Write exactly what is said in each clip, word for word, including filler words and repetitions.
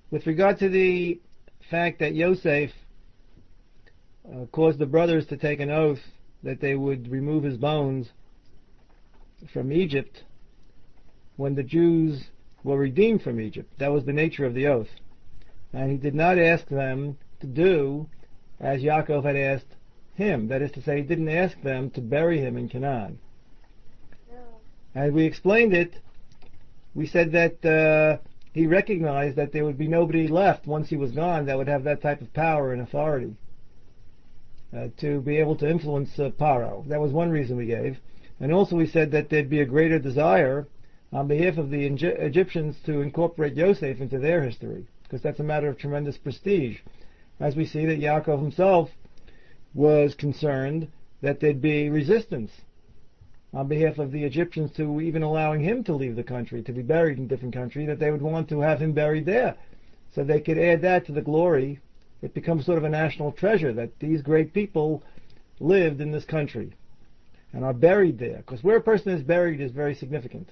With regard to the fact that Yosef uh, caused the brothers to take an oath that they would remove his bones from Egypt when the Jews were redeemed from Egypt. That was the nature of the oath. And he did not ask them to do as Yaakov had asked him. That is to say, he didn't ask them to bury him in Canaan. No. As we explained it, we said that uh, he recognized that there would be nobody left once he was gone that would have that type of power and authority uh, to be able to influence uh, Paro. That was one reason we gave. And also we said that there'd be a greater desire on behalf of the Egyptians to incorporate Yosef into their history, because that's a matter of tremendous prestige. As we see that Yaakov himself was concerned that there'd be resistance on behalf of the Egyptians to even allowing him to leave the country, to be buried in a different country, that they would want to have him buried there. So they could add that to the glory. It becomes sort of a national treasure that these great people lived in this country and are buried there. Because where a person is buried is very significant.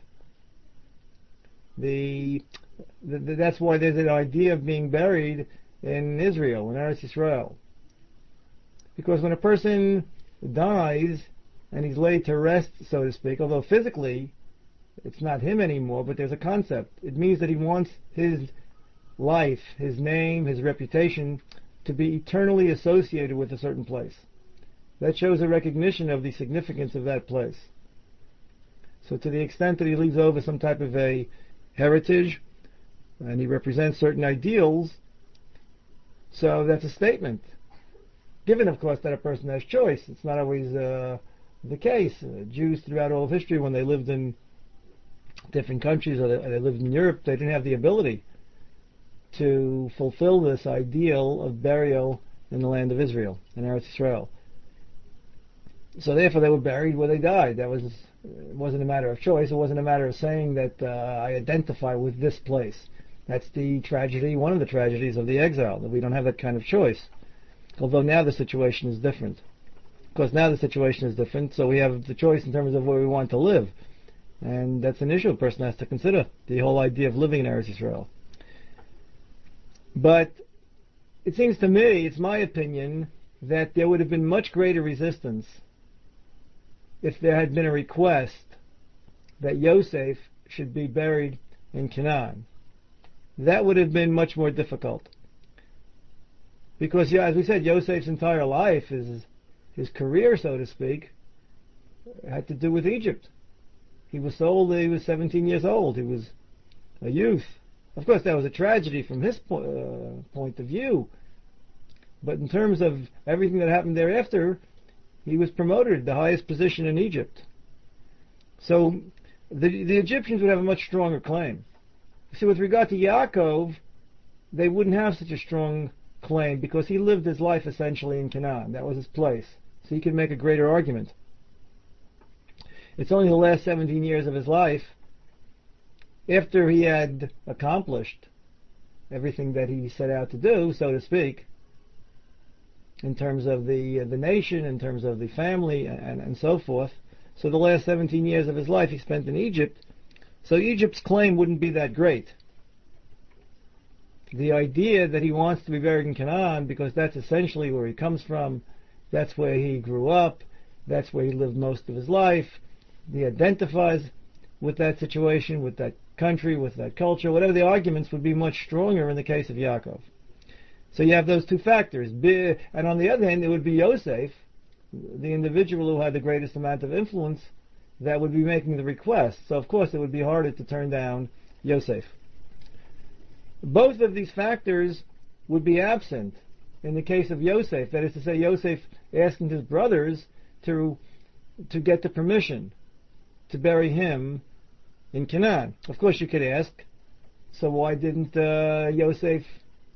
The, the, the that's why there's an idea of being buried in Israel, in Eretz Yisrael. Because when a person dies and he's laid to rest, so to speak, although physically it's not him anymore, but there's a concept. It means that he wants his life, his name, his reputation to be eternally associated with a certain place. That shows a recognition of the significance of that place. So to the extent that he leaves over some type of a heritage, and he represents certain ideals, so that's a statement. Given, of course, that a person has choice. It's not always uh, the case. Uh, Jews throughout all of history, when they lived in different countries, or they, or they lived in Europe, they didn't have the ability to fulfill this ideal of burial in the land of Israel, in Eretz Yisrael. So therefore they were buried where they died. That was, it wasn't a matter of choice. It wasn't a matter of saying that uh, I identify with this place. That's the tragedy, one of the tragedies of the exile, that we don't have that kind of choice. Although now the situation is different. Of course, now the situation is different, so we have the choice in terms of where we want to live. And that's an issue a person has to consider, the whole idea of living in Eretz Yisrael. But it seems to me, it's my opinion, that there would have been much greater resistance if there had been a request that Yosef should be buried in Canaan. That would have been much more difficult. Because, yeah, as we said, Yosef's entire life, his, his career, so to speak, had to do with Egypt. He was sold when he was seventeen years old. He was a youth. Of course, that was a tragedy from his po- uh, point of view. But in terms of everything that happened thereafter, he was promoted to the highest position in Egypt. So the, the Egyptians would have a much stronger claim. See, with regard to Yaakov, they wouldn't have such a strong claim because he lived his life essentially in Canaan. That was his place. So he could make a greater argument. It's only the last seventeen years of his life, after he had accomplished everything that he set out to do, so to speak, in terms of the uh, the nation, in terms of the family, and, and so forth. So the last seventeen years of his life he spent in Egypt. So Egypt's claim wouldn't be that great. The idea that he wants to be buried in Canaan, because that's essentially where he comes from, that's where he grew up, that's where he lived most of his life, he identifies with that situation, with that country, with that culture, whatever the arguments would be much stronger in the case of Yaakov. So you have those two factors. And on the other hand, it would be Yosef, the individual who had the greatest amount of influence, that would be making the request. So of course it would be harder to turn down Yosef. Both of these factors would be absent in the case of Yosef. That is to say, Yosef asking his brothers to to get the permission to bury him in Canaan. Of course you could ask, so why didn't uh, Yosef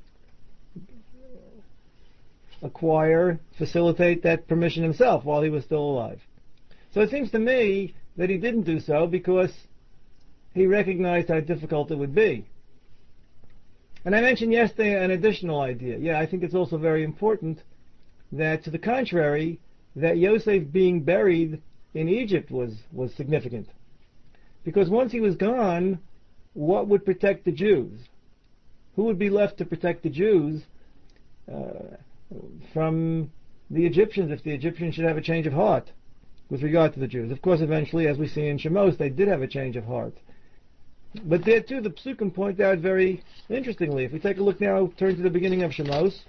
acquire, facilitate that permission himself while he was still alive? So it seems to me that he didn't do so because he recognized how difficult it would be. And I mentioned yesterday an additional idea. Yeah, I think it's also very important that, to the contrary, that Yosef being buried in Egypt was, was significant. Because once he was gone, what would protect the Jews? who would be left to protect the Jews uh, from the Egyptians if the Egyptians should have a change of heart with regard to the Jews? Of course, eventually, as we see in Shemos, they did have a change of heart. But there too, the Psukim point out very interestingly. If we take a look now, turn to the beginning of Shemos.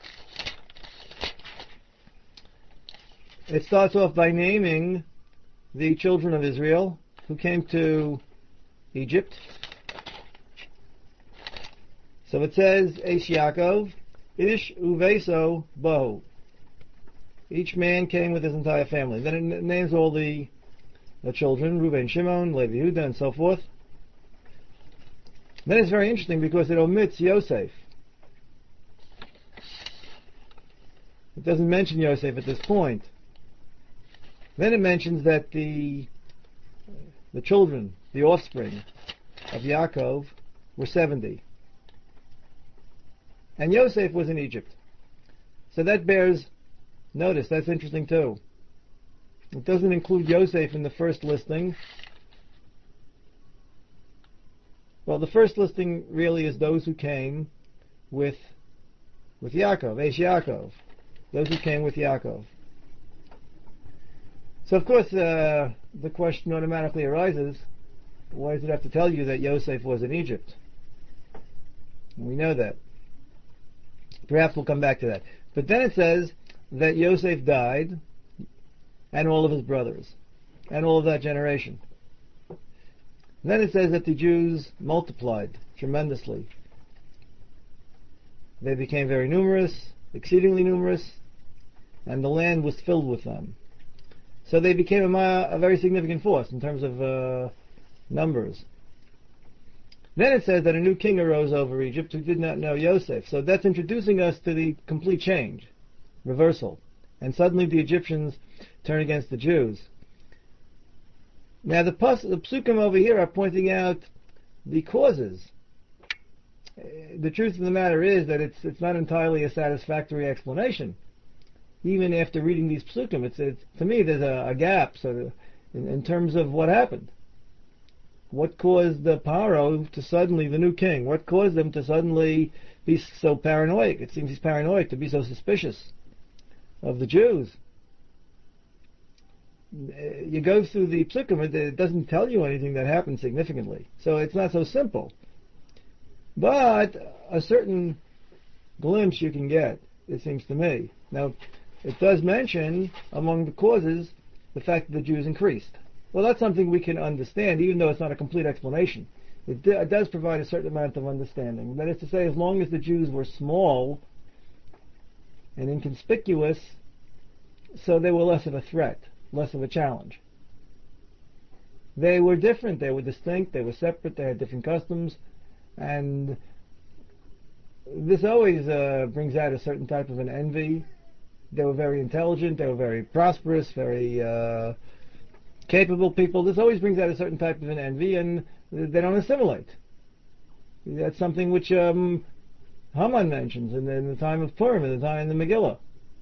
It starts off by naming the children of Israel who came to Egypt. So it says, Eish Yaakov, Ish Uveso Bo. Each man came with his entire family. Then it names all the, the children, Reuben, Shimon, Levi, Yehuda, and so forth. Then it's very interesting because it omits Yosef. It doesn't mention Yosef at this point. Then it mentions that the the children, the offspring of Yaakov, were seventy. And Yosef was in Egypt. So that bears notice. That's interesting too. It doesn't include Yosef in the first listing. Well, the first listing really is those who came with with Yaakov, Eish Yaakov. Those who came with Yaakov. So of course uh, the question automatically arises, why does it have to tell you that Yosef was in Egypt? We know that. Perhaps we'll come back to that. But then it says that Yosef died, and all of his brothers, and all of that generation. Then it says that the Jews multiplied tremendously. They became very numerous, exceedingly numerous, and the land was filled with them. So they became a, a very significant force in terms of uh, numbers. Then it says that a new king arose over Egypt who did not know Yosef. So that's introducing us to the complete change, reversal. And suddenly the Egyptians turn against the Jews. Now the, pus- the psukim over here are pointing out the causes. The truth of the matter is that it's it's not entirely a satisfactory explanation. Even after reading these psukim, it's, it's to me there's a, a gap. So in, in terms of what happened, what caused the Paro to suddenly, the new king, what caused them to suddenly be so paranoid? It seems he's paranoid, to be so suspicious of the Jews. You go through the psukim, it, it doesn't tell you anything that happened significantly. So it's not so simple. But a certain glimpse you can get, it seems to me. Now, it does mention, among the causes, the fact that the Jews increased. Well, that's something we can understand, even though it's not a complete explanation. It, d- it does provide a certain amount of understanding. That is to say, as long as the Jews were small and inconspicuous, so they were less of a threat, less of a challenge. They were different, they were distinct, they were separate, they had different customs, and this always uh, brings out a certain type of an envy. They were very intelligent, they were very prosperous, very uh, capable people. This always brings out a certain type of an envy, and they don't assimilate. That's something which um, Haman mentions in the, in the time of Purim, in the time in the Megillah.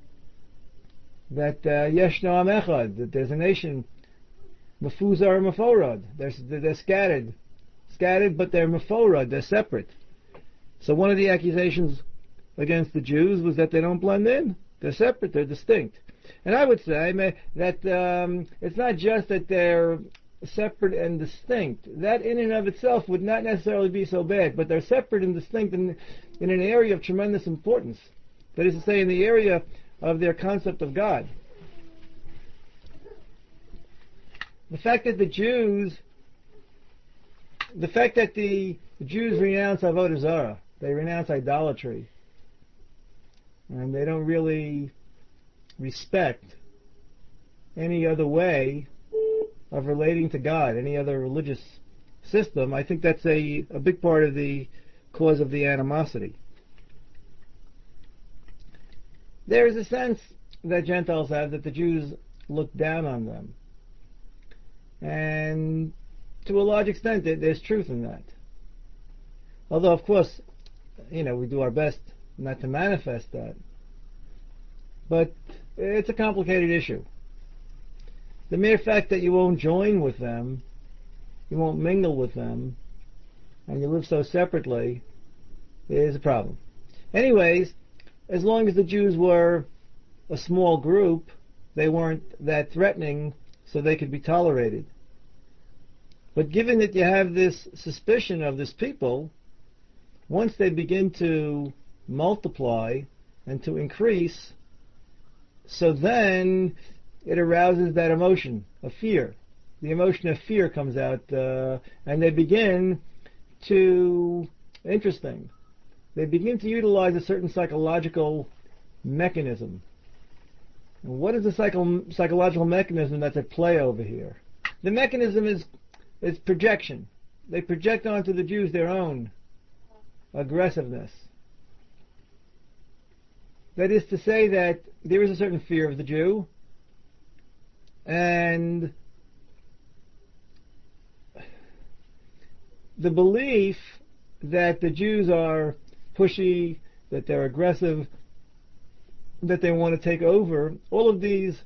That Yesh no Am Echad, that there's a nation, Mefuzar and Meforad. They're, they're scattered. Scattered, but they're Meforad, they're separate. So one of the accusations against the Jews was that they don't blend in. They're separate, they're distinct. And I would say that um, it's not just that they're separate and distinct. That in and of itself would not necessarily be so bad, but they're separate and distinct in, in an area of tremendous importance. That is to say, in the area of their concept of God. The fact that the Jews, the fact that the Jews renounce Avodah Zarah, they renounce idolatry, and they don't really respect any other way of relating to God, any other religious system, I think that's a, a big part of the cause of the animosity. There is a sense that Gentiles have that the Jews look down on them. And to a large extent, there's truth in that. Although, of course, you know, we do our best not to manifest that. But it's a complicated issue. The mere fact that you won't join with them, you won't mingle with them, and you live so separately, is a problem. Anyways, as long as the Jews were a small group, they weren't that threatening, so they could be tolerated. But given that you have this suspicion of this people, once they begin to multiply and to increase, so then it arouses that emotion of fear. The emotion of fear comes out, uh, and they begin to, interesting, they begin to utilize a certain psychological mechanism. And what is the psycho- psychological mechanism that's at play over here? The mechanism is, is projection. They project onto the Jews their own aggressiveness. That is to say that there is a certain fear of the Jew, and the belief that the Jews are pushy, that they're aggressive, that they want to take over, all of these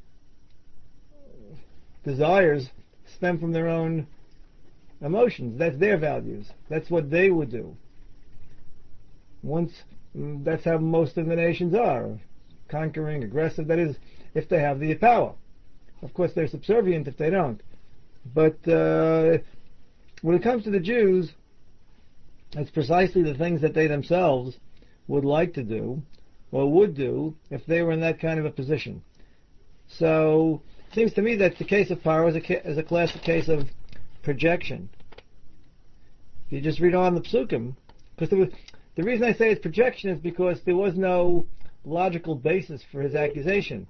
desires stem from their own emotions. That's their values. That's what they would do. Once, that's how most of the nations are. Conquering, aggressive, that is, if they have the power. Of course, they're subservient if they don't. But uh, when it comes to the Jews, it's precisely the things that they themselves would like to do, or would do, if they were in that kind of a position. So, it seems to me that the case of Paro is a, ca- is a classic case of projection. If you just read on the psukim, because the, the reason I say it's projection is because there was no logical basis for his accusation.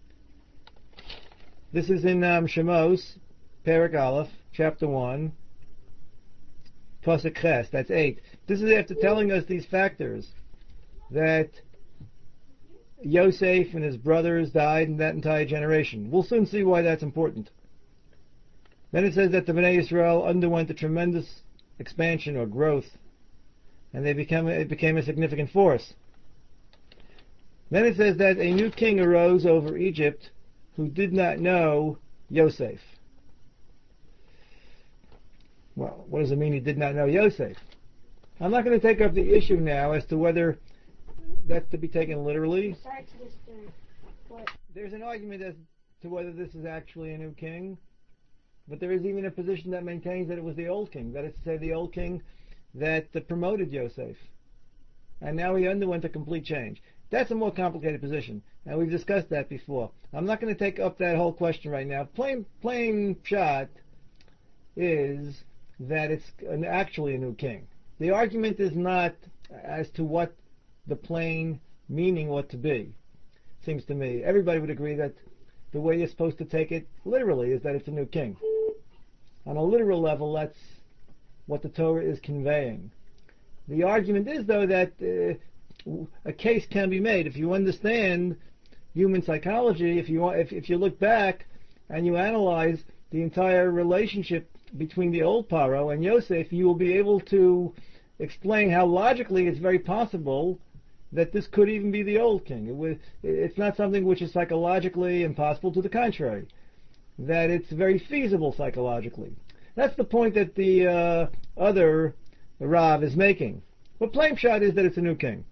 This is in um, Shemos, Perek Aleph, chapter one, Pasuk Ches, that's eight. This is after telling us these factors, that Yosef and his brothers died in that entire generation. We'll soon see why that's important. Then it says that the Bnei Yisrael underwent a tremendous expansion or growth, and they became it became a significant force. Then it says that a new king arose over Egypt who did not know Yosef. Well, what does it mean he did not know Yosef? I'm not going to take up the issue now as to whether that's to be taken literally. Sorry to disturb. What? There's an argument as to whether this is actually a new king, but there is even a position that maintains that it was the old king, that is to say the old king that uh, promoted Yosef, and now he underwent a complete change. That's a more complicated position, and we've discussed that before. I'm not going to take up that whole question right now. Plain, plain shot is that it's an, actually a new king. The argument is not as to what the plain meaning ought to be, seems to me. Everybody would agree that the way you're supposed to take it literally is that it's a new king. On a literal level, that's what the Torah is conveying. The argument is, though, that uh, a case can be made. If you understand human psychology, if you if, if you look back and you analyze the entire relationship between the old Paro and Yosef, you will be able to explain how logically it's very possible that this could even be the old king. It was, it's not something which is psychologically impossible, to the contrary, that it's very feasible psychologically. That's the point that the uh, other Rav is making. But plain shot is that it's a new king.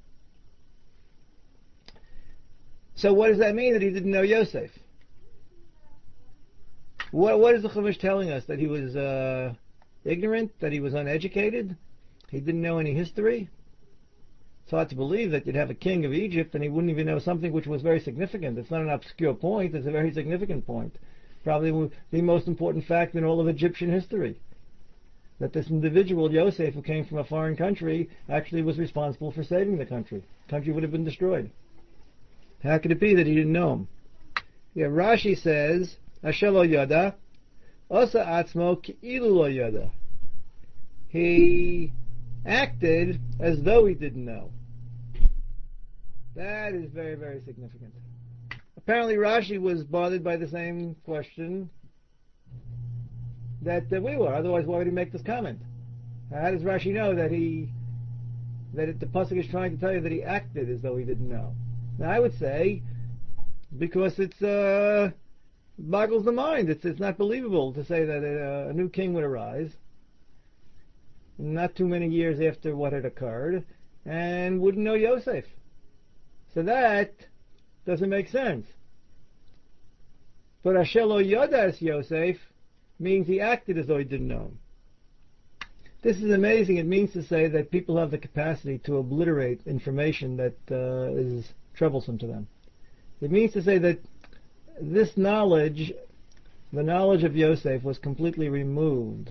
So what does that mean, that he didn't know Yosef? What, what is the Chumash telling us? That he was uh, ignorant? That he was uneducated? He didn't know any history? It's hard to believe that you'd have a king of Egypt and he wouldn't even know something which was very significant. It's not an obscure point, it's a very significant point. Probably the most important fact in all of Egyptian history. That this individual, Yosef, who came from a foreign country, actually was responsible for saving the country. The country would have been destroyed. How could it be that he didn't know him? Yeah, Rashi says, Asher lo yada, osa atzmo ki'ilu lo yada. He acted as though he didn't know. That is very, very significant. Apparently Rashi was bothered by the same question that uh, we were. Otherwise, why would he make this comment? How does Rashi know that he, that it, the pasuk is trying to tell you that he acted as though he didn't know? Now, I would say because it's uh, boggles the mind. It's it's not believable to say that a, a new king would arise not too many years after what had occurred, and wouldn't know Yosef. So that doesn't make sense. But Asher lo yodas Yosef means he acted as though he didn't know him. This is amazing. It means to say that people have the capacity to obliterate information that uh, is troublesome to them. It means to say that this knowledge, the knowledge of Yosef, was completely removed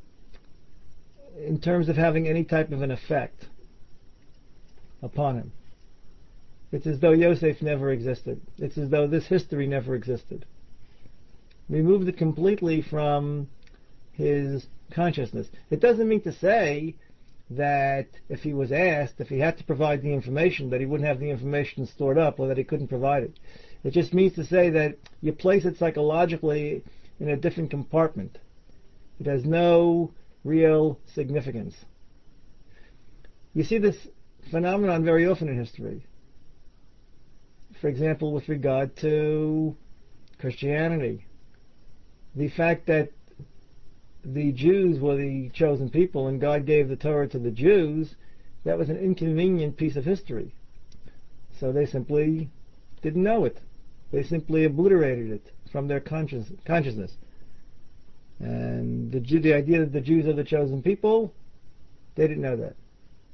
in terms of having any type of an effect upon him. It's as though Yosef never existed. It's as though this history never existed. Removed it completely from his consciousness. It doesn't mean to say that if he was asked, if he had to provide the information, that he wouldn't have the information stored up or that he couldn't provide it. It just means to say that you place it psychologically in a different compartment. It has no real significance. You see this phenomenon very often in history. For example, with regard to Christianity. The fact that the Jews were the chosen people and God gave the Torah to the Jews, that was an inconvenient piece of history. So they simply didn't know it. They simply obliterated it from their conscious, consciousness. And the, the idea that the Jews are the chosen people, they didn't know that.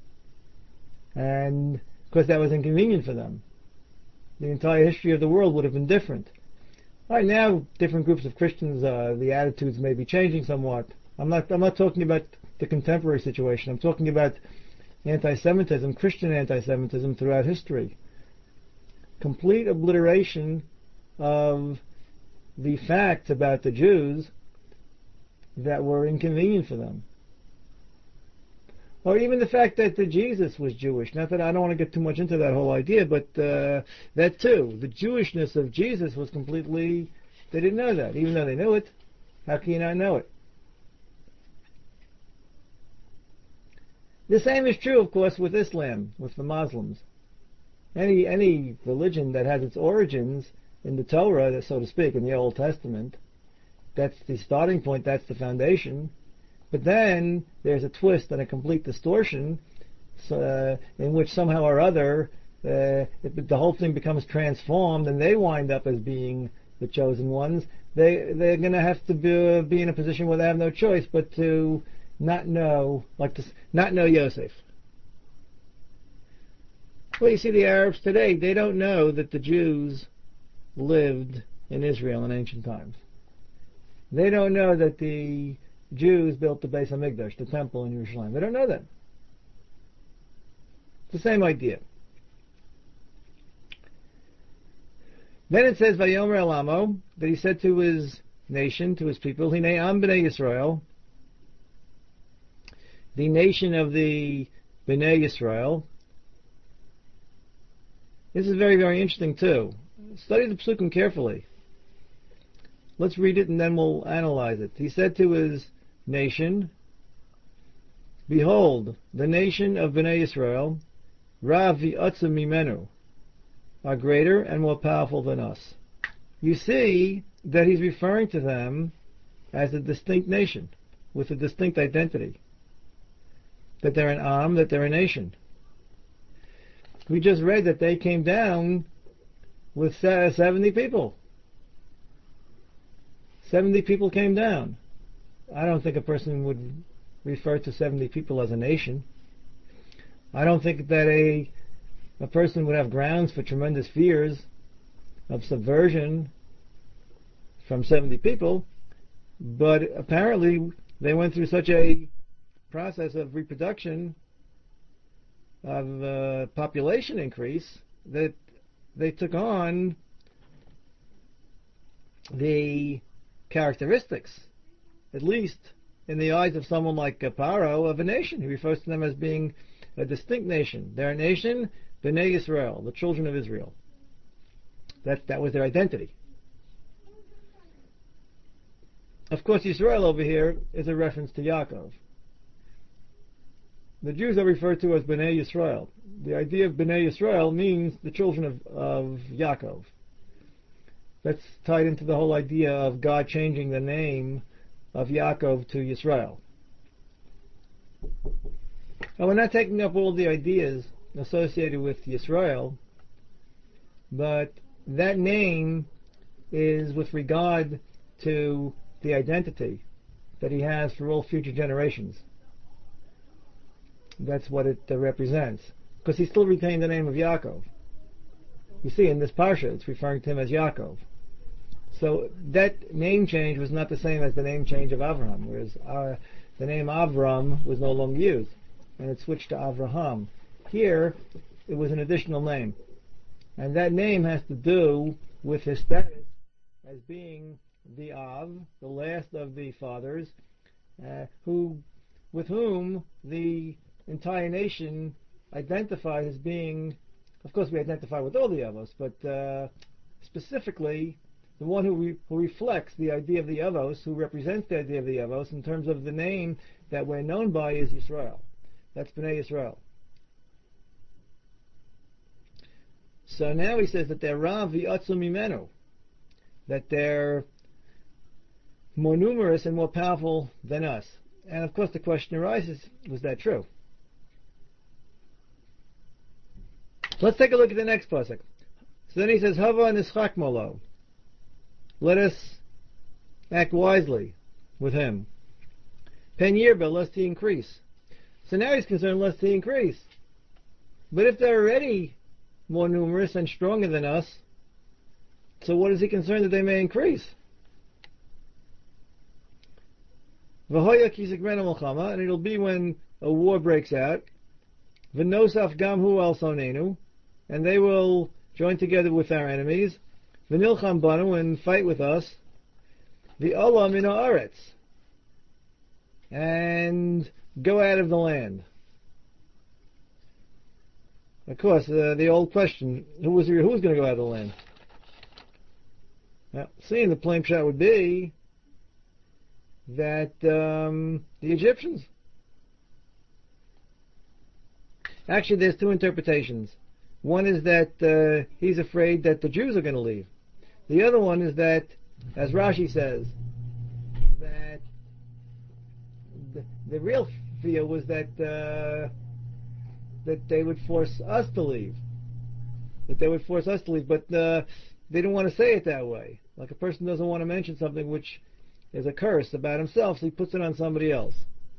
And of course that was inconvenient for them. The entire history of the world would have been different. Right now, different groups of Christians, uh, the attitudes may be changing somewhat. I'm not, I'm not talking about the contemporary situation. I'm talking about anti-Semitism, Christian anti-Semitism throughout history. Complete obliteration of the facts about the Jews that were inconvenient for them. Or even the fact that the Jesus was Jewish. Not that I don't want to get too much into that whole idea, but uh, that too. The Jewishness of Jesus was completely... They didn't know that, even though they knew it. How can you not know it? The same is true, of course, with Islam, with the Muslims. Any any religion that has its origins in the Torah, so to speak, in the Old Testament, that's the starting point, that's the foundation. But then there's a twist and a complete distortion uh, in which somehow or other uh, it, the whole thing becomes transformed and they wind up as being the chosen ones. They, they're going to have to be, be in a position where they have no choice but to not know, like to not know Yosef. Well, you see the Arabs today, they don't know that the Jews lived in Israel in ancient times. They don't know that the Jews built the Beis HaMikdash, the temple in Jerusalem. They don't know that. It's the same idea. Then it says, Vayomer Elamo, that he said to his nation, to his people, Hinei Am B'nai Yisrael, the nation of the B'nai Yisrael. This is very, very interesting too. Study the Psukim carefully. Let's read it and then we'll analyze it. He said to his nation, behold, the nation of Bnei Yisrael, Rav v'Atzim Mimenu, are greater and more powerful than us. You see that he's referring to them as a distinct nation, with a distinct identity. That they're an Am, that they're a nation. We just read that they came down with seventy people. seventy people came down. I don't think a person would refer to seventy people as a nation. I don't think that a a person would have grounds for tremendous fears of subversion from seventy people, but apparently they went through such a process of reproduction, of uh, population increase, that they took on the characteristics, at least in the eyes of someone like Paro, of a nation. He refers to them as being a distinct nation. They're a nation, Bnei Yisrael, the children of Israel. That that was their identity. Of course, Yisrael over here is a reference to Yaakov. The Jews are referred to as Bnei Yisrael. The idea of Bnei Yisrael means the children of, of Yaakov. That's tied into the whole idea of God changing the name of Yaakov to Yisrael. Now, we're not taking up all the ideas associated with Yisrael, but that name is with regard to the identity that he has for all future generations. That's what it uh, represents. Because he still retained the name of Yaakov. You see, in this parsha, it's referring to him as Yaakov. So that name change was not the same as the name change of Avraham, whereas uh, the name Avram was no longer used, and it switched to Avraham. Here, it was an additional name. And that name has to do with his status as being the Av, the last of the fathers, uh, who, with whom the entire nation identifies as being, of course we identify with all the Avos, but uh, specifically the one who, re- who reflects the idea of the Avos, who represents the idea of the Avos in terms of the name that we're known by is Yisrael. That's Bnei Yisrael. So now he says that they're Rav v'Atzu Mimenu, that they're more numerous and more powerful than us. And of course the question arises, was that true? Let's take a look at the next pasuk. So then he says, Hava nischak molo. Let us act wisely with him. Pen yirba, lest he increase. So now he's concerned lest he increase. But if they're already more numerous and stronger than us, so what is he concerned that they may increase? V'hoya kisegmena milchama, and it'll be when a war breaks out. V'nosaf gamhu al sonenu, and they will join together with our enemies. V'nilcham banu, and fight with us. V'olam min haaretz, and go out of the land. Of course, uh, the old question, who was who was going to go out of the land? Now, seeing the plain shot would be that um, the Egyptians. Actually, there's two interpretations. One is that uh, he's afraid that the Jews are going to leave. The other one is that, as Rashi says, that the, the real fear was that uh, that they would force us to leave. That they would force us to leave, but uh, they didn't want to say it that way. Like a person doesn't want to mention something which is a curse about himself, so he puts it on somebody else.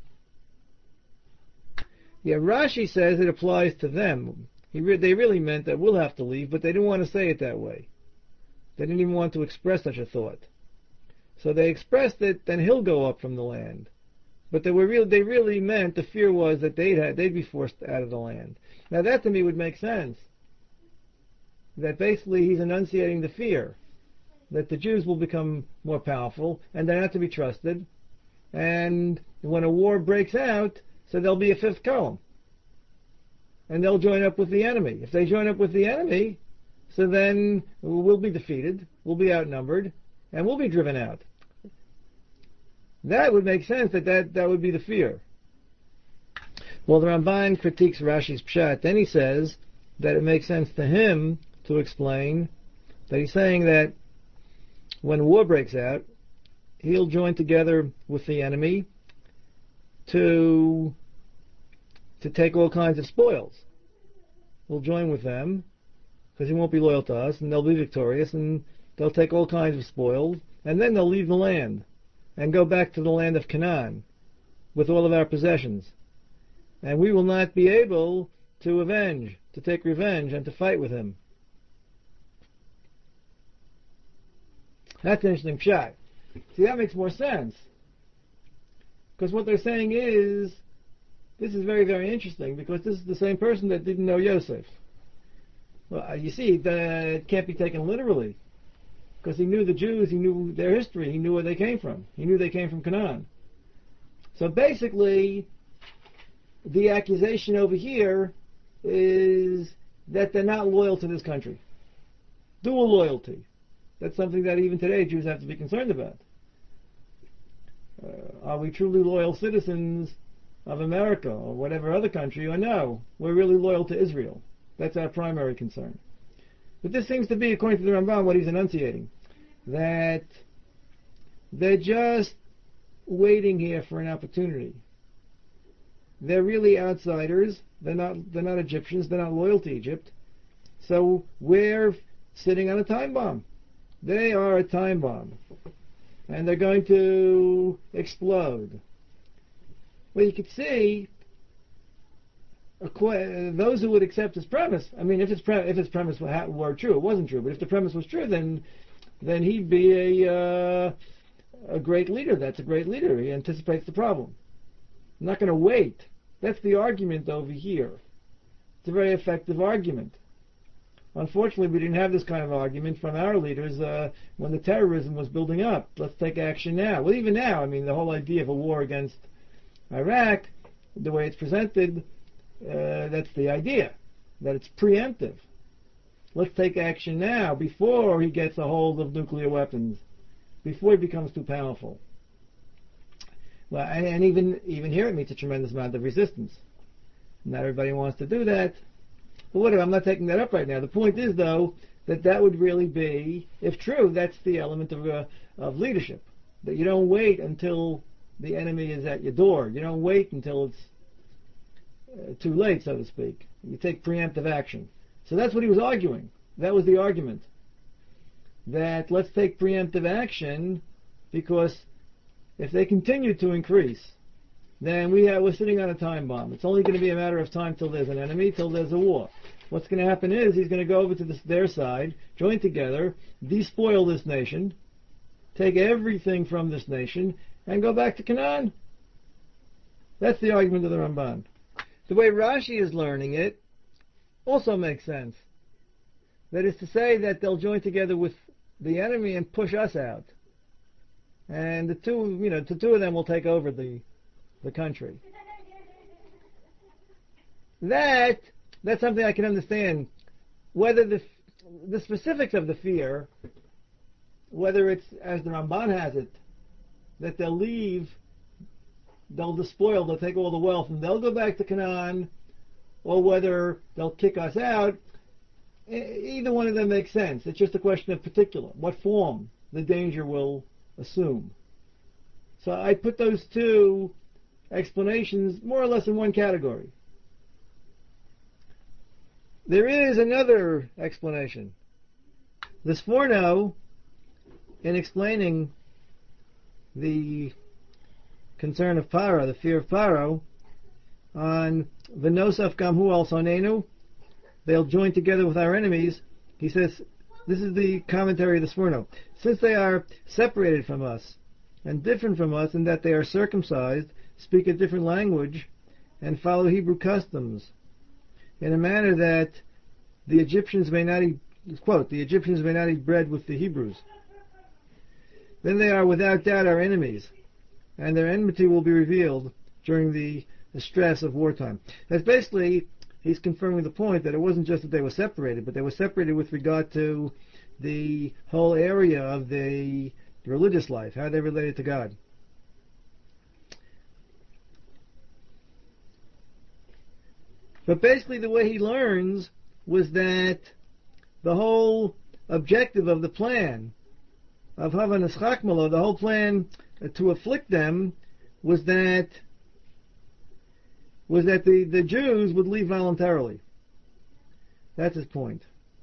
Yeah, Rashi says it applies to them. He re- they really meant that we'll have to leave, but they didn't want to say it that way. They didn't even want to express such a thought. So they expressed it, then he'll go up from the land. But they were real. They really meant the fear was that they'd have, they'd be forced out of the land. Now that to me would make sense. That basically he's enunciating the fear that the Jews will become more powerful and they're not to be trusted. And when a war breaks out, so there'll be a fifth column, and they'll join up with the enemy. If they join up with the enemy, so then we'll be defeated, we'll be outnumbered, and we'll be driven out. That would make sense, that that, that would be the fear. Well, the Ramban critiques Rashi's pshat. Then he says that it makes sense to him to explain that he's saying that when war breaks out, he'll join together with the enemy to to take all kinds of spoils. We'll join with them because he won't be loyal to us, and they'll be victorious, and they'll take all kinds of spoils, and then they'll leave the land and go back to the land of Canaan with all of our possessions. And we will not be able to avenge, to take revenge, and to fight with him. That's an interesting shot. See, that makes more sense. Because what they're saying is, this is very, very interesting, because this is the same person that didn't know Yosef. Well, you see, that it can't be taken literally. Because he knew the Jews, he knew their history, he knew where they came from. He knew they came from Canaan. So basically, the accusation over here is that they're not loyal to this country. Dual loyalty. That's something that even today Jews have to be concerned about. Uh, are we truly loyal citizens of America or whatever other country, or no? We're really loyal to Israel. That's our primary concern. But this seems to be, according to the Rambam, what he's enunciating. That they're just waiting here for an opportunity. They're really outsiders, They're not, they're not Egyptians. They're not loyal to Egypt. So we're sitting on a time bomb. They are a time bomb. And they're going to explode. Well, you could see those who would accept his premise. I mean, if his, pre- if his premise were true, it wasn't true. But if the premise was true, then then he'd be a uh, a great leader. That's a great leader. He anticipates the problem. I'm not going to wait. That's the argument over here. It's a very effective argument. Unfortunately, we didn't have this kind of argument from our leaders uh, when the terrorism was building up. Let's take action now. Well, even now, I mean, the whole idea of a war against Iraq, the way it's presented, uh, that's the idea, that it's preemptive. Let's take action now, before he gets a hold of nuclear weapons, before he becomes too powerful. Well, and, and even even here it meets a tremendous amount of resistance. Not everybody wants to do that. But whatever, I'm not taking that up right now. The point is, though, that that would really be, if true, that's the element of uh, of leadership. That you don't wait until the enemy is at your door. You don't wait until it's uh, too late, so to speak. You take preemptive action. So that's what he was arguing. That was the argument. That let's take preemptive action, because if they continue to increase, then we have, we're sitting on a time bomb. It's only going to be a matter of time till there's an enemy, till there's a war. What's going to happen is he's going to go over to this, their side, join together, despoil this nation, take everything from this nation, and go back to Canaan. That's the argument of the Ramban. The way Rashi is learning it also makes sense. That is to say that they'll join together with the enemy and push us out. And the two, you know, the two of them will take over the the country. That that's something I can understand. Whether the the specifics of the fear, whether it's as the Ramban has it, that they'll leave, they'll despoil, they'll take all the wealth, and they'll go back to Canaan, or whether they'll kick us out, either one of them makes sense. It's just a question of particular, what form the danger will assume. So I put those two explanations more or less in one category. There is another explanation. The Sforno, in explaining the concern of Paro, the fear of Paro, on V'nosaf Gamhu al Sonenu, they'll join together with our enemies. He says, this is the commentary of the Sforno. Since they are separated from us and different from us in that they are circumcised, speak a different language, and follow Hebrew customs in a manner that the Egyptians may not eat, quote, the Egyptians may not eat bread with the Hebrews. Then they are without doubt our enemies, and their enmity will be revealed during the, the stress of wartime. That's basically, he's confirming the point that it wasn't just that they were separated, but they were separated with regard to the whole area of the religious life, how they related to God. But basically the way he learns was that the whole objective of the plan of Hava Neschakmalo, the whole plan to afflict them, was that was that the, the Jews would leave voluntarily. That's his point.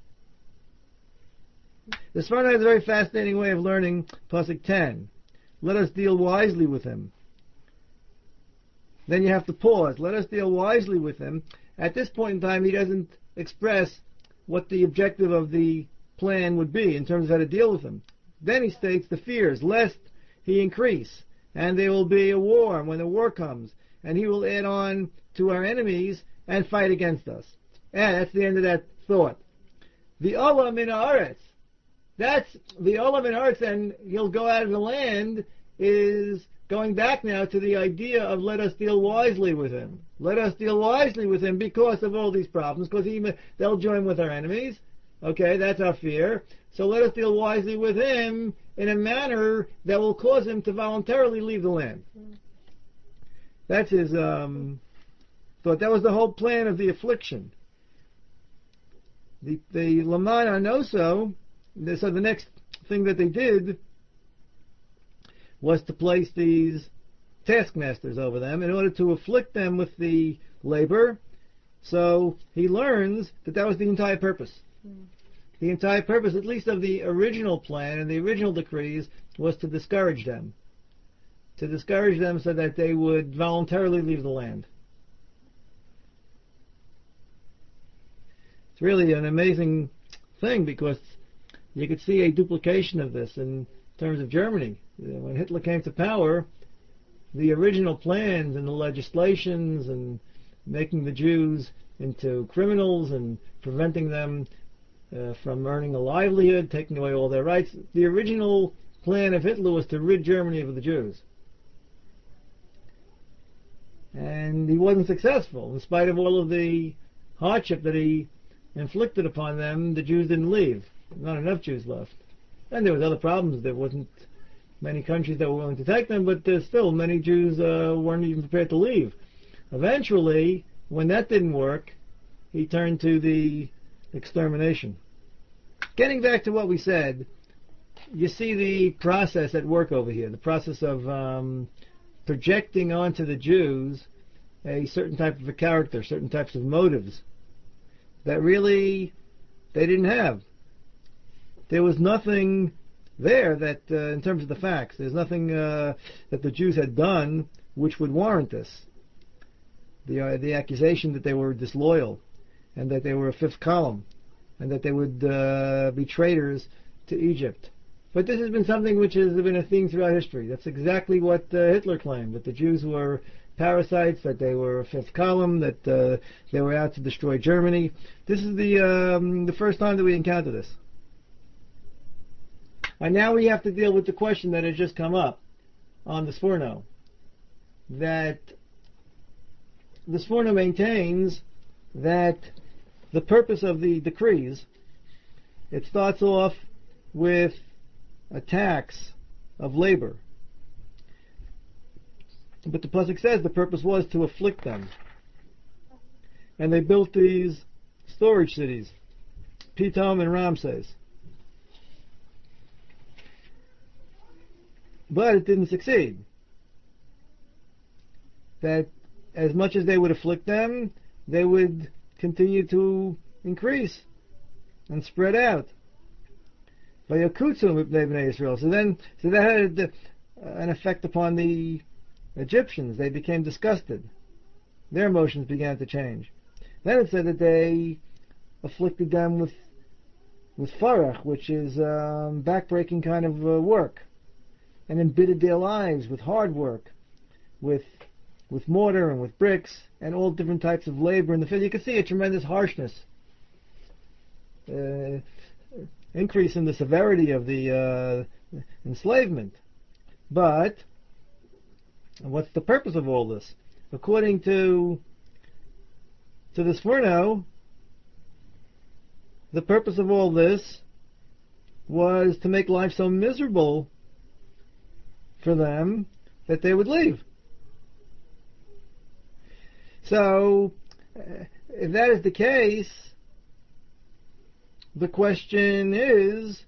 The Sforno has a very fascinating way of learning Pasuk ten. Let us deal wisely with him. Then you have to pause. Let us deal wisely with him. At this point in time, he doesn't express what the objective of the plan would be in terms of how to deal with him. Then he states the fears, lest he increase, and there will be a war when the war comes, and he will add on to our enemies and fight against us. And that's the end of that thought. The Olam min haaretz, that's the Olam min haaretz, and he'll go out of the land, is going back now to the idea of let us deal wisely with him. Let us deal wisely with him because of all these problems, because he, they'll join with our enemies. Okay, that's our fear. So let us deal wisely with him in a manner that will cause him to voluntarily leave the land. That's his um, thought. That was the whole plan of the affliction. The the Laman Anoso, so the next thing that they did was to place these taskmasters over them in order to afflict them with the labor So he learns that that was the entire purpose. Mm. The entire purpose, at least of the original plan and the original decrees, was to discourage them. To discourage them so that they would voluntarily leave the land. It's really an amazing thing because you could see a duplication of this in terms of Germany. When Hitler came to power, the original plans and the legislations and making the Jews into criminals and preventing them uh, from earning a livelihood, taking away all their rights, the original plan of Hitler was to rid Germany of the Jews. And he wasn't successful. In spite of all of the hardship that he inflicted upon them, the Jews didn't leave. Not enough Jews left. And there was other problems. There wasn't many countries that were willing to take them, but there's still many Jews uh, weren't even prepared to leave. Eventually, when that didn't work, he turned to the extermination. Getting back to what we said, you see the process at work over here, the process of um, projecting onto the Jews a certain type of a character, certain types of motives that really they didn't have. There was nothing there that, uh, in terms of the facts, there's nothing uh, that the Jews had done which would warrant this. The uh, the accusation that they were disloyal, and that they were a fifth column, and that they would uh, be traitors to Egypt. But this has been something which has been a theme throughout history. That's exactly what uh, Hitler claimed, that the Jews were parasites, that they were a fifth column, that uh, they were out to destroy Germany. This is the um, the first time that we encounter this. And now we have to deal with the question that has just come up on the Sforno, that the Sforno maintains that the purpose of the decrees, it starts off with a tax of labor. But the Pasuk says the purpose was to afflict them. And they built these storage cities, Pitom and Ramses. But it didn't succeed. That as much as they would afflict them, they would continue to increase and spread out. So then, so that had an effect upon the Egyptians. They became disgusted. Their emotions began to change. Then it said that they afflicted them with with farach, which is um, backbreaking kind of uh, work, and embittered their lives with hard work, with with mortar and with bricks and all different types of labor in the field. You can see a tremendous harshness, uh, increase in the severity of the uh, enslavement. But what's the purpose of all this? According to to the Sforno, the purpose of all this was to make life so miserable for them that they would leave. So, uh, if that is the case, the question is,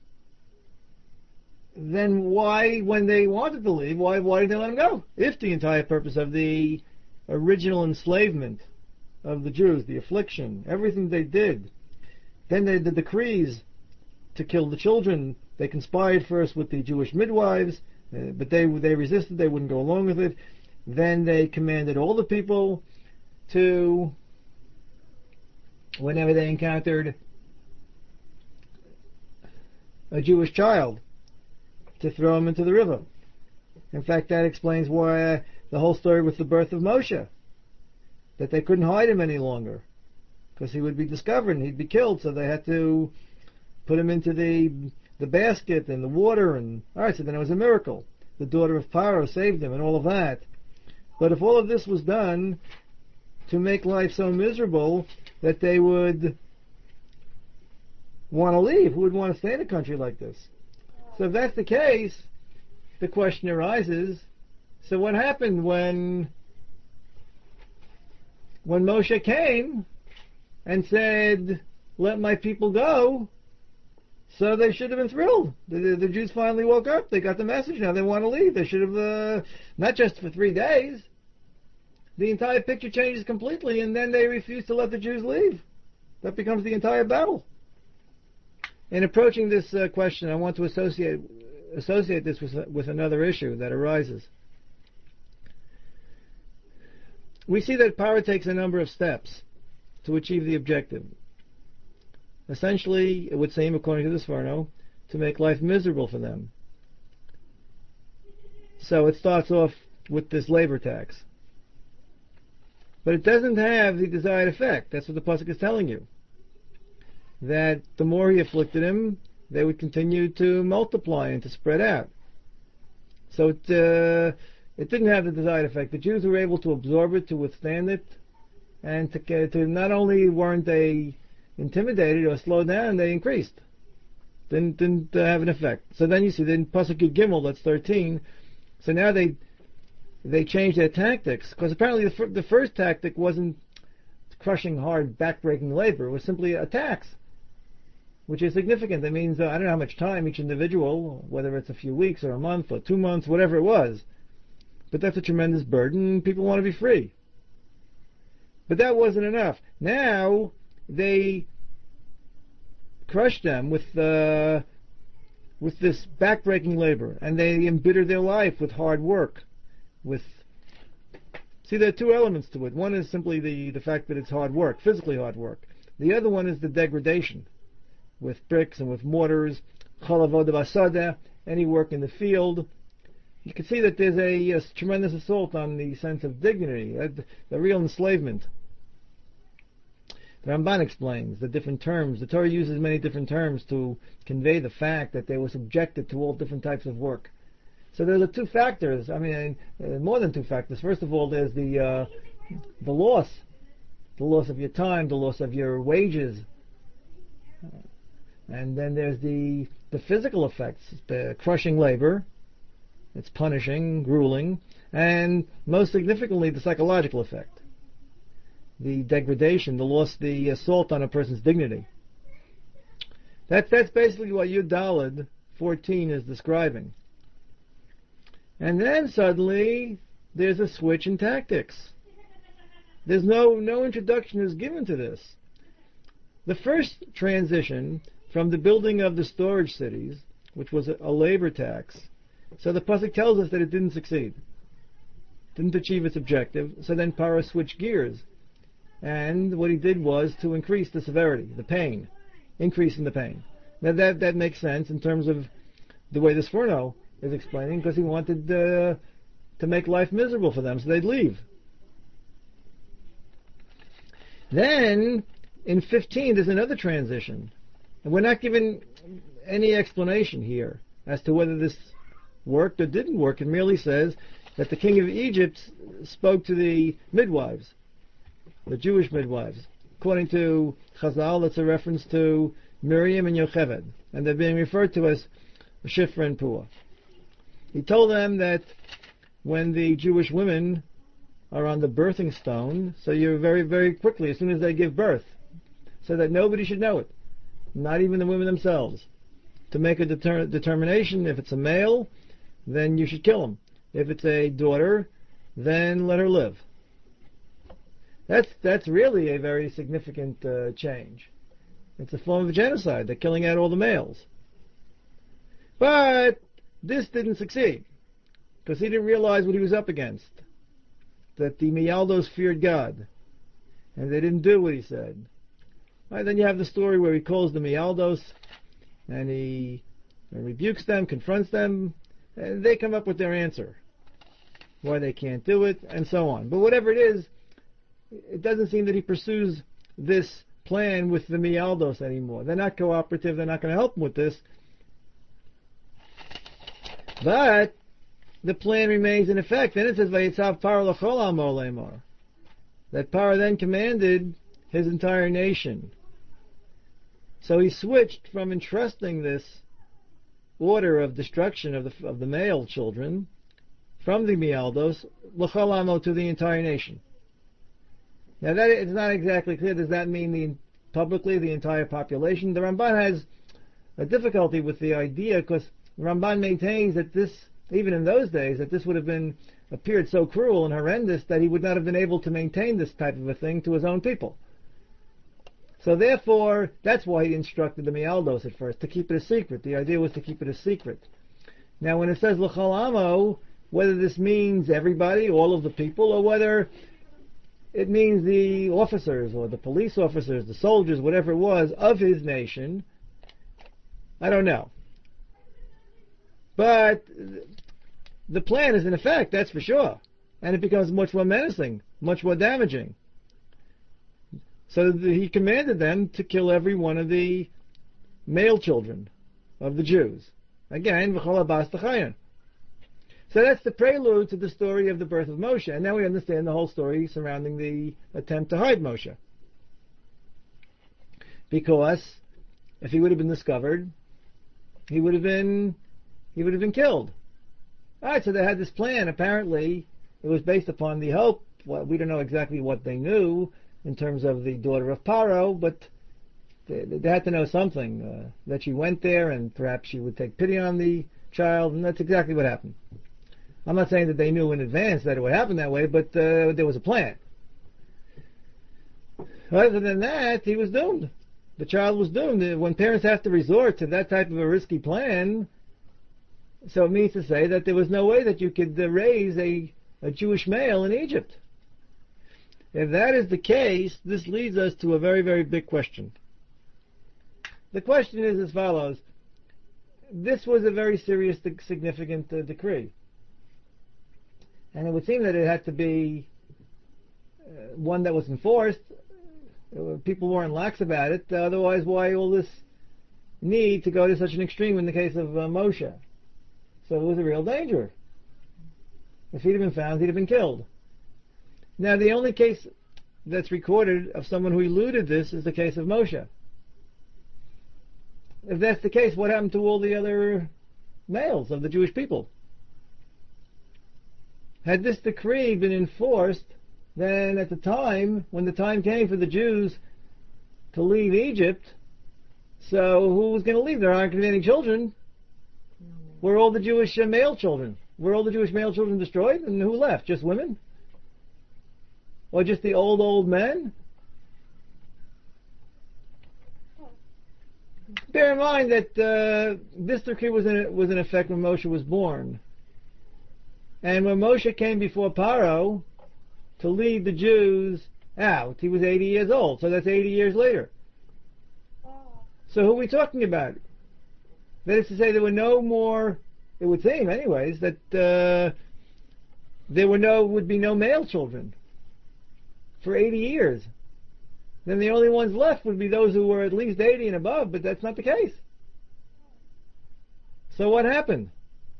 then why, when they wanted to leave, why why did they let them go? If the entire purpose of the original enslavement of the Jews, the affliction, everything they did, then they, the decrees to kill the children, they conspired first with the Jewish midwives, uh, but they they resisted, they wouldn't go along with it. Then they commanded all the people to, whenever they encountered a Jewish child, to throw him into the river. In fact, that explains why uh, the whole story with the birth of Moshe, that they couldn't hide him any longer, because he would be discovered and he'd be killed, so they had to put him into the the basket and the water, and alright, so then it was a miracle. The daughter of Pharaoh saved him and all of that. But if all of this was done to make life so miserable that they would want to leave, who would want to stay in a country like this? So if that's the case, the question arises, so what happened when when Moshe came and said, let my people go? So they should have been thrilled. The, the, the Jews finally woke up. They got the message. Now they want to leave. They should have, uh, not just for three days. the entire picture changes completely, and then they refuse to let the Jews leave. That becomes the entire battle. In approaching this uh, question, I want to associate associate this with, with another issue that arises. We see that power takes a number of steps to achieve the objective. Essentially, it would seem, according to the Sforno, to make life miserable for them. So it starts off with this labor tax. But it doesn't have the desired effect. That's what the Pasuk is telling you. That the more he afflicted him, they would continue to multiply and to spread out. So it, uh, it didn't have the desired effect. The Jews were able to absorb it, to withstand it, and to, to not only weren't they intimidated or slowed down, they increased. Didn't, didn't uh, have an effect. So then you see, then Pasuk Yud Gimel, that's thirteen. So now they they changed their tactics, because apparently the, fir- the first tactic wasn't crushing hard, backbreaking labor. It was simply a tax, which is significant. That means, uh, I don't know how much time each individual, whether it's a few weeks or a month or two months, whatever it was, but that's a tremendous burden. People want to be free. But that wasn't enough. Now they crushed them with uh, with this backbreaking labor, and they embittered their life with hard work. With see, there are two elements to it. One is simply the, the fact that it's hard work, physically hard work. The other one is the degradation, with bricks and with mortars, chalavod basada, any work in the field. You can see that there's a, a tremendous assault on the sense of dignity, uh, the, the real enslavement. The Ramban explains the different terms. The Torah uses many different terms to convey the fact that they were subjected to all different types of work. So there are two factors. I mean, uh, more than two factors. First of all, there's the uh, the loss, the loss of your time, the loss of your wages, uh, and then there's the the physical effects, the crushing labor. It's punishing, grueling, and most significantly, the psychological effect. The degradation, the loss, the assault on a person's dignity. That's that's basically what Yud Daled fourteen is describing. And then suddenly there's a switch in tactics. There's no no introduction is given to this. The first transition from the building of the storage cities, which was a, a labor tax, so the pasuk tells us that it didn't succeed, didn't achieve its objective. So then Paro switched gears. And what he did was to increase the severity, the pain, increasing the pain. Now that that makes sense in terms of the way the Sforno is explaining, because he wanted uh, to make life miserable for them, so they'd leave. Then, in fifteen, there's another transition. And we're not given any explanation here as to whether this worked or didn't work. It merely says that the king of Egypt spoke to the midwives, the Jewish midwives. According to Chazal, it's a reference to Miriam and Yocheved, and they're being referred to as Shifra and Puah. He told them that when the Jewish women are on the birthing stone, so you're very, very quickly, as soon as they give birth, so that nobody should know it, not even the women themselves, to make a deter- determination. If it's a male, then you should kill him. If it's a daughter, then let her live. That's that's really a very significant uh, change. It's a form of genocide. They're killing out all the males. But this didn't succeed, because he didn't realize what he was up against, that the Mialdos feared God, and they didn't do what he said. Right, then you have the story where he calls the Mialdos, and he rebukes them, confronts them, and they come up with their answer, why they can't do it, and so on. But whatever it is, it doesn't seem that he pursues this plan with the Mialdos anymore. They're not cooperative. They're not going to help him with this. But the plan remains in effect. Then it says, "Vayitzav Paro l'chol amo le'emor," that Paro then commanded his entire nation. So he switched from entrusting this order of destruction of the of the male children from the Mialdos l'chol amo to the entire nation. Now that is not exactly clear. Does that mean the publicly the entire population? The Ramban has a difficulty with the idea, because the Ramban maintains that this, even in those days, that this would have been appeared so cruel and horrendous that he would not have been able to maintain this type of a thing to his own people. So therefore, that's why he instructed the Mialdos at first, to keep it a secret. The idea was to keep it a secret. Now when it says L'chol Amo, whether this means everybody, all of the people, or whether it means the officers, or the police officers, the soldiers, whatever it was, of his nation, I don't know. But the plan is in effect, that's for sure. And it becomes much more menacing, much more damaging. So he commanded them to kill every one of the male children of the Jews. Again, v'chol habas t'chayon. So that's the prelude to the story of the birth of Moshe. And now we understand the whole story surrounding the attempt to hide Moshe. Because if he would have been discovered, he would have been he would have been killed. Alright, so they had this plan. Apparently, it was based upon the hope. Well, we don't know exactly what they knew in terms of the daughter of Paro, but they, they had to know something, uh, that she went there and perhaps she would take pity on the child, and that's exactly what happened. I'm not saying that they knew in advance that it would happen that way, but uh, there was a plan. Other than that, he was doomed. The child was doomed. When parents have to resort to that type of a risky plan, so it means to say that there was no way that you could uh, raise a, a Jewish male in Egypt. If that is the case, this leads us to a very, very big question. The question is as follows. This was a very serious, significant uh, decree. And it would seem that it had to be uh, one that was enforced. Uh, people weren't lax about it. Otherwise, why all this need to go to such an extreme in the case of uh, Moshe? So it was a real danger. If he'd have been found, he'd have been killed. Now, the only case that's recorded of someone who eluded this is the case of Moshe. If that's the case, what happened to all the other males of the Jewish people? Had this decree been enforced, then at the time, when the time came for the Jews to leave Egypt, so who was going to leave? There aren't going to be any children. Were all the Jewish uh, male children? Were all the Jewish male children destroyed? And who left? Just women? Or just the old, old men? Bear in mind that uh, this decree was in, was in effect when Moshe was born. And when Moshe came before Paro to lead the Jews out, he was eighty years old, so that's eighty years later. So who are we talking about? That is to say, there were no more, it would seem anyways, that uh, there were no, would be no male children for eighty years. Then the only ones left would be those who were at least eighty and above, but that's not the case. So what happened?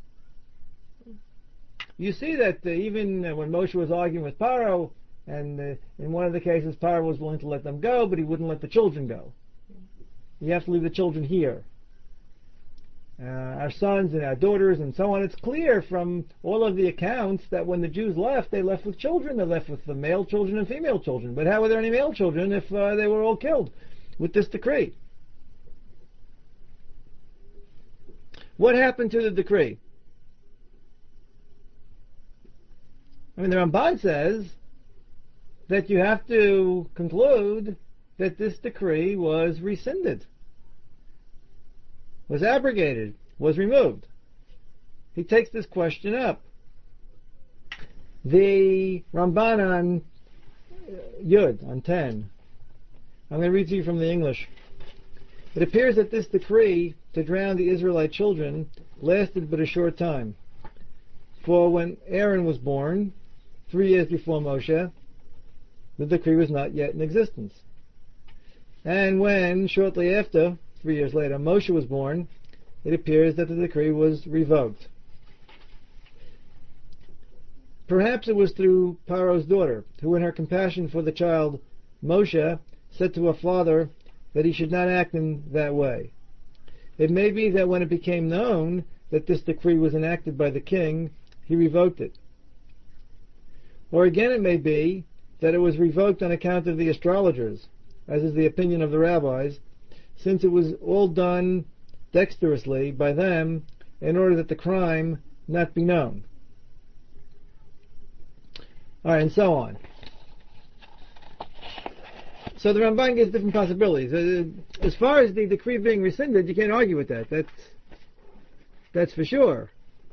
You see that uh, even uh, when Moshe was arguing with Paro, and uh, in one of the cases Paro was willing to let them go, but he wouldn't let the children go. You have to leave the children here. Uh, our sons and our daughters and so on. It's clear from all of the accounts that when the Jews left, they left with children. They left with the male children and female children. But how were there any male children if uh, they were all killed with this decree? What happened to the decree? I mean, the Ramban says that you have to conclude that this decree was rescinded, was abrogated, was removed. He takes this question up. The Ramban on Yud, on ten, I'm going to read to you from the English. It appears that this decree to drown the Israelite children lasted but a short time. For when Aaron was born, three years before Moshe, the decree was not yet in existence. And when, shortly after, three years later, Moshe was born, it appears that the decree was revoked. Perhaps it was through Paro's daughter, who in her compassion for the child Moshe said to her father that he should not act in that way. It may be that when it became known that this decree was enacted by the king, he revoked it. Or again it may be that it was revoked on account of the astrologers, as is the opinion of the rabbis, since it was all done dexterously by them in order that the crime not be known. Alright, and so on. So the Ramban gives different possibilities. Uh, as far as the decree being rescinded, you can't argue with that. That's, that's for sure.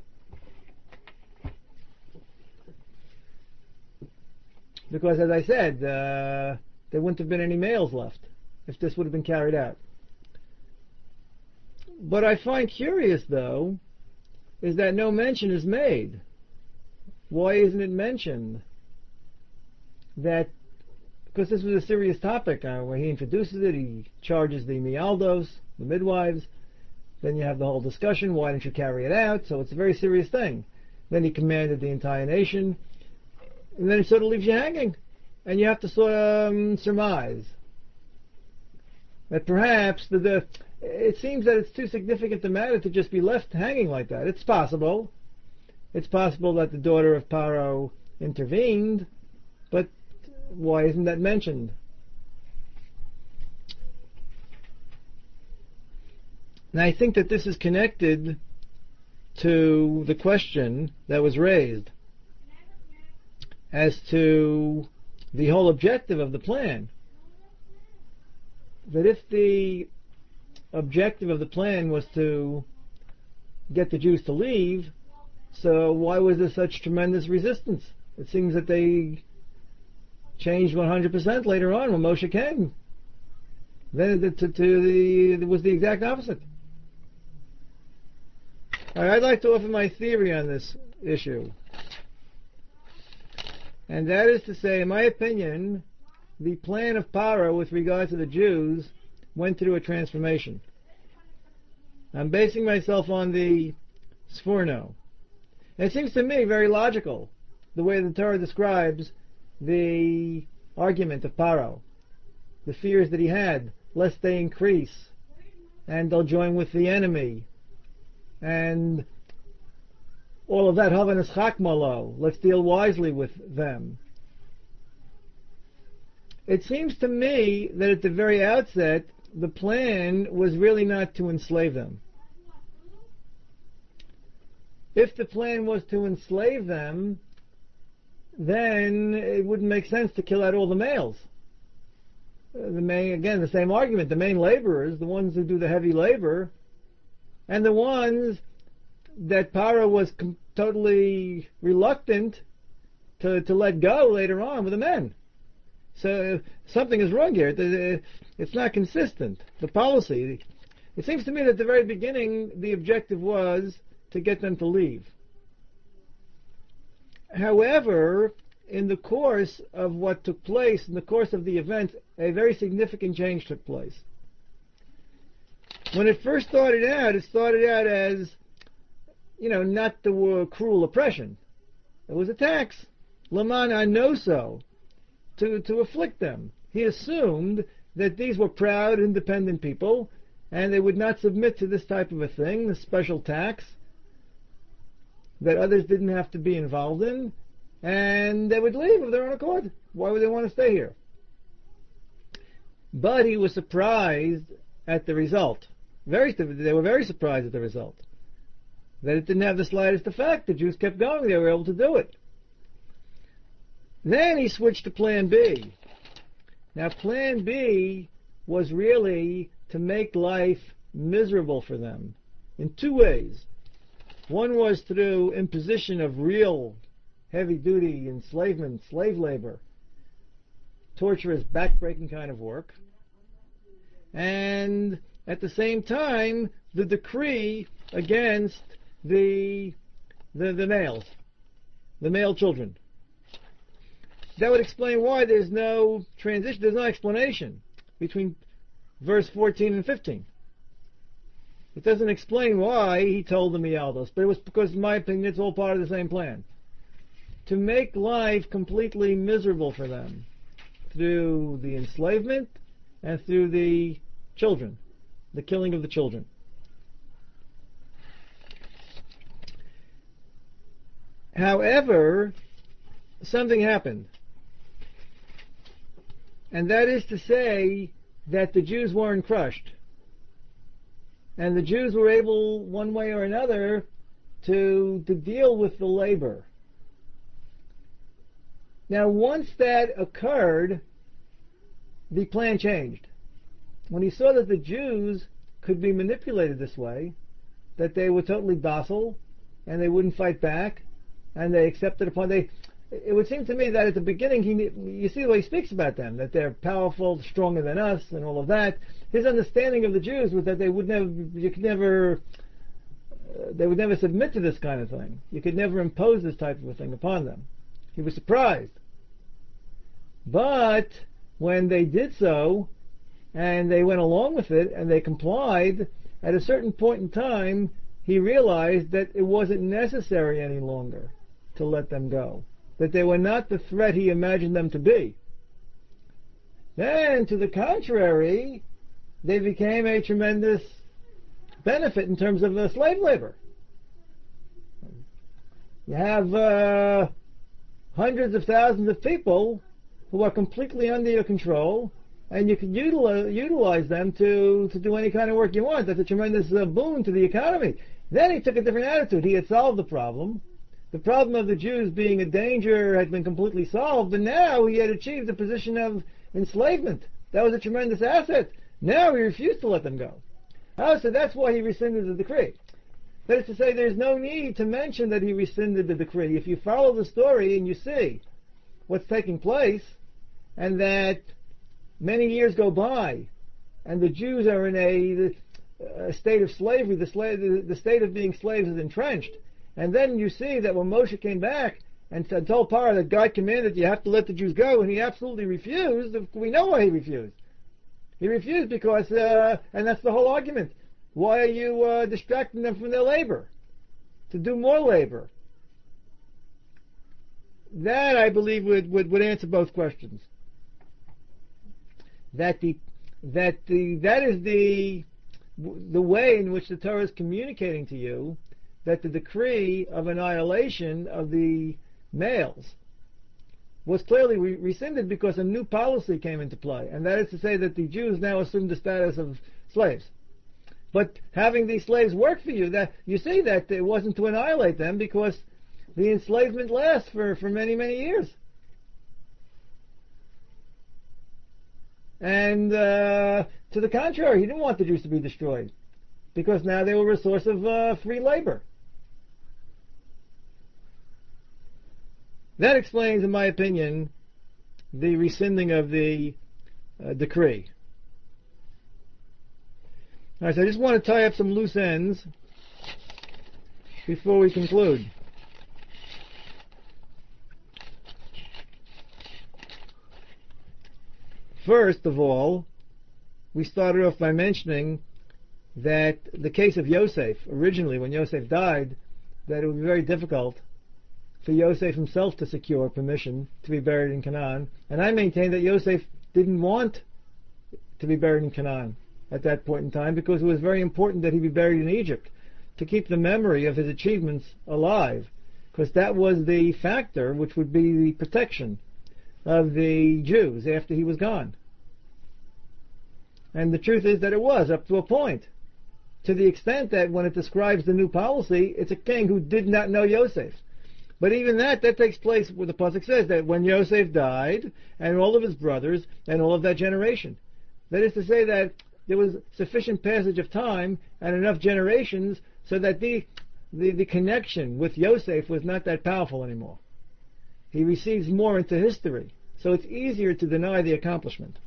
Because, as I said, uh, there wouldn't have been any males left if this would have been carried out. What I find curious, though, is that no mention is made. Why isn't it mentioned that, because this was a serious topic, uh, when he introduces it, he charges the mialdos, the midwives, then you have the whole discussion, why didn't you carry it out? So it's a very serious thing. Then he commanded the entire nation, and then it sort of leaves you hanging, and you have to sort of um, surmise that perhaps the, the it seems that it's too significant a matter to just be left hanging like that. It's possible. It's possible that the daughter of Paro intervened, but why isn't that mentioned? And I think that this is connected to the question that was raised as to the whole objective of the plan. That if the objective of the plan was to get the Jews to leave, so why was there such tremendous resistance? It seems that they changed one hundred percent later on when Moshe came. Then it, to, to the, it was the exact opposite. Right, I'd like to offer my theory on this issue. And that is to say, in my opinion, the plan of Paro with regard to the Jews went through a transformation. I'm basing myself on the Sforno. And it seems to me very logical, the way the Torah describes the argument of Paro, the fears that he had, lest they increase, and they'll join with the enemy, and all of that, Havanas Chakmalo, let's deal wisely with them. It seems to me that at the very outset, the plan was really not to enslave them. If the plan was to enslave them, then it wouldn't make sense to kill out all the males. The main, again, the same argument, the main laborers, the ones who do the heavy labor, and the ones that Paro was com- totally reluctant to, to let go later on were the men. So something is wrong here. It's not consistent. The policy. It seems to me that at the very beginning, the objective was to get them to leave. However, in the course of what took place, in the course of the event, a very significant change took place. When it first started out, it started out as, you know, not the uh, cruel oppression. It was a tax. Laman anoso, to, to afflict them. He assumed that these were proud, independent people, and they would not submit to this type of a thing, the special tax, that others didn't have to be involved in, and they would leave of their own accord. Why would they want to stay here? But he was surprised at the result. Very, they were very surprised at the result. That it didn't have the slightest effect. The Jews kept going. They were able to do it. Then he switched to Plan B. Now, Plan B was really to make life miserable for them in two ways. One was through imposition of real heavy-duty enslavement, slave labor, torturous, back-breaking kind of work, and at the same time, the decree against the the, the males, the male children. That would explain why there's no transition, there's no explanation between verse fourteen and fifteen. It doesn't explain why he told the Mialdos, but it was because, in my opinion, it's all part of the same plan. To make life completely miserable for them through the enslavement and through the children, the killing of the children. However, something happened. And that is to say that the Jews weren't crushed. And the Jews were able, one way or another, to, to deal with the labor. Now, once that occurred, the plan changed. When he saw that the Jews could be manipulated this way, that they were totally docile, and they wouldn't fight back, and they accepted upon they. It would seem to me that at the beginning, he, you see the way he speaks about them, that they're powerful, stronger than us, and all of that. His understanding of the Jews was that they would never, you could never, uh, they would never submit to this kind of thing. You could never impose this type of a thing upon them. He was surprised. But when they did so, and they went along with it, and they complied, at a certain point in time, he realized that it wasn't necessary any longer to let them go. That they were not the threat he imagined them to be. Then, to the contrary, they became a tremendous benefit in terms of the slave labor. You have uh, hundreds of thousands of people who are completely under your control, and you can utilize, utilize them to, to do any kind of work you want. That's a tremendous uh, boon to the economy. Then he took a different attitude. He had solved the problem. The problem of the Jews being a danger had been completely solved, but now he had achieved the position of enslavement. That was a tremendous asset. Now he refused to let them go. Oh, so that's why he rescinded the decree. That is to say, there's no need to mention that he rescinded the decree. If you follow the story and you see what's taking place, and that many years go by, and the Jews are in a, a state of slavery, the, slave, the, the state of being slaves is entrenched, and then you see that when Moshe came back and told Paro that God commanded you have to let the Jews go, and he absolutely refused, we know why he refused. He refused because, uh, and that's the whole argument. Why are you uh, distracting them from their labor? To do more labor. That, I believe, would, would, would answer both questions. That the that the that is the the way in which the Torah is communicating to you that the decree of annihilation of the males was clearly re- rescinded because a new policy came into play, and that is to say that the Jews now assumed the status of slaves. But having these slaves work for you, that you see that it wasn't to annihilate them because the enslavement lasts for, for many, many years. And uh, to the contrary, he didn't want the Jews to be destroyed because now they were a source of uh, free labor. That explains, in my opinion, the rescinding of the uh, decree. All right, so I just want to tie up some loose ends before we conclude. First of all, we started off by mentioning that the case of Yosef, originally when Yosef died, that it would be very difficult for Yosef himself to secure permission to be buried in Canaan. And I maintain that Yosef didn't want to be buried in Canaan at that point in time because it was very important that he be buried in Egypt to keep the memory of his achievements alive, because that was the factor which would be the protection of the Jews after he was gone. And the truth is that it was, up to a point. To the extent that when it describes the new policy, it's a king who did not know Yosef. But even that, that takes place where the pasuk says that when Yosef died, and all of his brothers, and all of that generation. That is to say that there was sufficient passage of time and enough generations so that the, the, the connection with Yosef was not that powerful anymore. He receives more into history, so it's easier to deny the accomplishment.